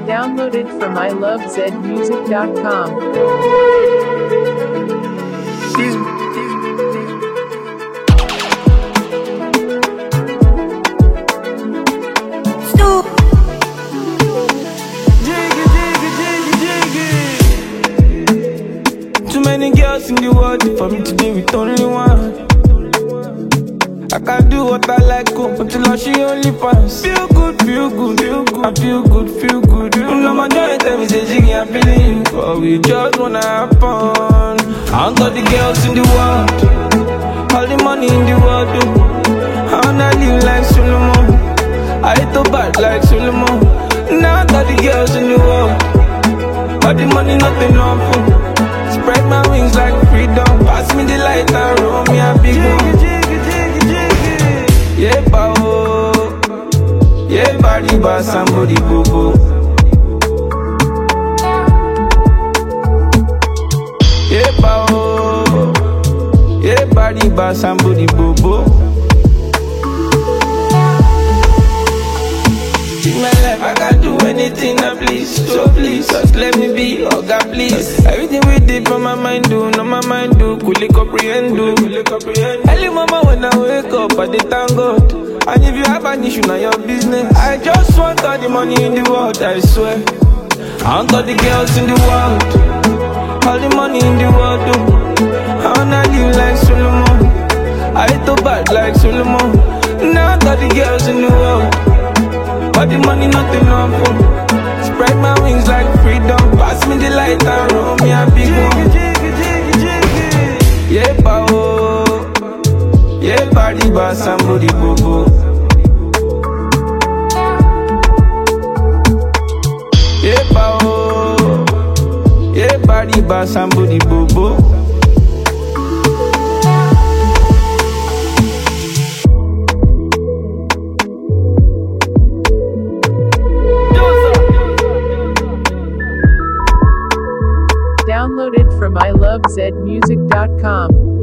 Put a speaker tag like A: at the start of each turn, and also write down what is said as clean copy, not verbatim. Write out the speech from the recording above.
A: Downloaded from ilovezmusic.com.
B: Too many girls in the world for me to be with only one. I can do what I like, until I she only pass. Feel good, feel good, feel good. I feel good, feel good. You know my joint tell me say Jiggy, I'm feeling you. But we just wanna have fun. I want all the girls in the world, all the money in the world. I wanna live like Solomon, I hate to bad like Solomon. Now I got the girls in the world, all the money nothing awful. Spread my wings like freedom. Pass me the light and roll me a big one. Yeah, bao. Yeah, body ba somebody bobo. Yeah, bao. Yeah, body ba somebody bobo. In my life, I can do anything I please. So please, just let me be, oh God, please. Everything we did from my mind do, no my mind do, coolly comprehend do. Early mama when I wake up, I did thank God. And if you have an issue, now your business. I just want all the money in the world, I swear. I want all the girls in the world, all the money in the world, do. I wanna live like Solomon, I hate to bad like Solomon. Now I got the girls in the world, but the money nothing awful. Spread my wings like freedom. Pass me the light and roll me a big one. Yeah, bao. Yeah, body ba somebody bobo. Yeah, bao. Yeah, body ba somebody bobo.
A: Downloaded from ilovezmusic.com.